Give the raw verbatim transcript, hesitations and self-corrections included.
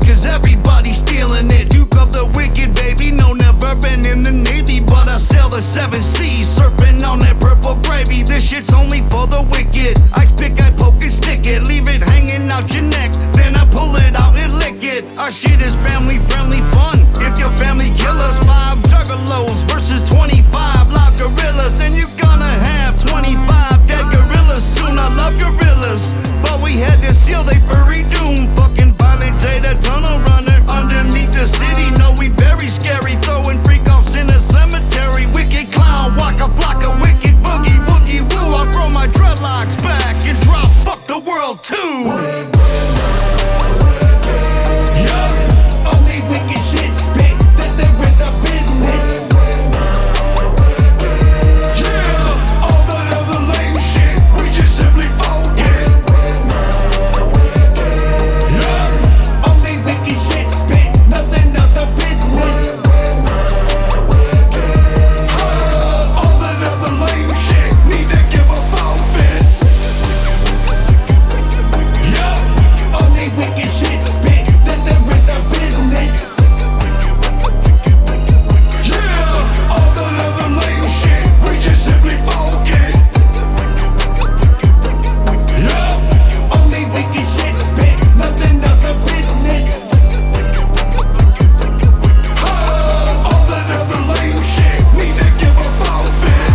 cause everybody's stealing it. Duke of the wicked, baby, no, never been in the Navy, but I sail the seven seas, surfing on that purple gravy. This shit's only for the wicked. I pick, I poke and stick it, leave it hanging out your neck, then I pull it out and lick it. Our shit is family friendly, fun